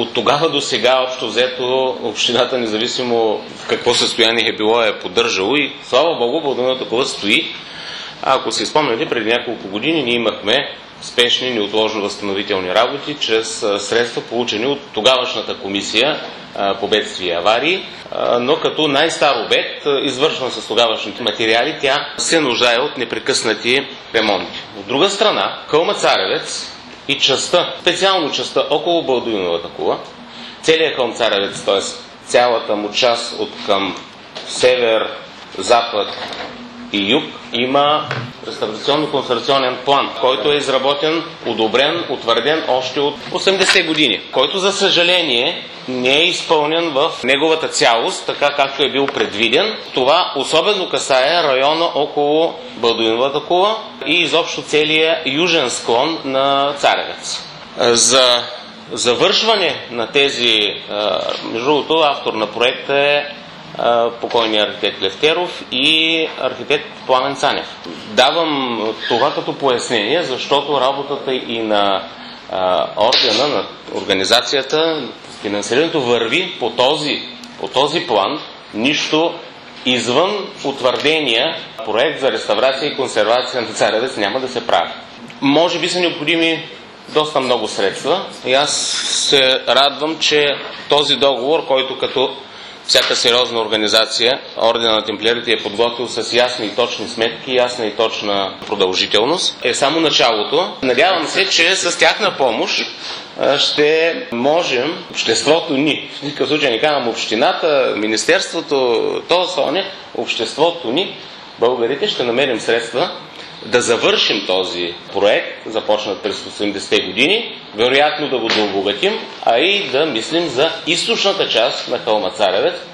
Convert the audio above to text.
От тогава до сега, общо взето, общината, независимо в какво състояние е било, е поддържало и слава Богу, Балдуиновата кула стои. Ако се спомняте, преди няколко години ние имахме спешни, неотложно възстановителни работи чрез средства, получени от тогавашната комисия по бедствия и аварии, но като най-стар обект, извършван с тогавашните материали, тя се нуждае от непрекъснати ремонти. От друга страна, хълма Царевец и частта, специално частта около Балдуиновата кула, целият хълм Царевец, т.е. цялата му част от към север, запад и юг, има реставрационно-консервационен план, който е изработен, одобрен, утвърден още от 80 години, който за съжаление не е изпълнен в неговата цялост, така както е бил предвиден. Това особено касае района около Балдуиновата кула и изобщо целия южен склон на Царевец. За завършване на тези, между другото, автор на проекта е покойният архитект Левтеров и архитект Пламен Цанев. Давам това като пояснение, защото работата и на органа, на организацията, финансирането върви по този план, нищо извън утвърдения проект за реставрация и консервация на Царевец няма да се прави. Може би са необходими доста много средства и аз се радвам, че този договор, който като всяка сериозна организация, Ордена на темплиерите е подготвил с ясни и точни сметки, ясна и точна продължителност, е само началото. Надявам се, че с тяхна помощ ще можем, обществото ни, в никакъв случай не казвам общината, министерството, обществото ни, българите, ще намерим средства да завършим този проект, започнат през 80-те години, вероятно да го дообогатим, а и да мислим за източната част на хълма Царевец.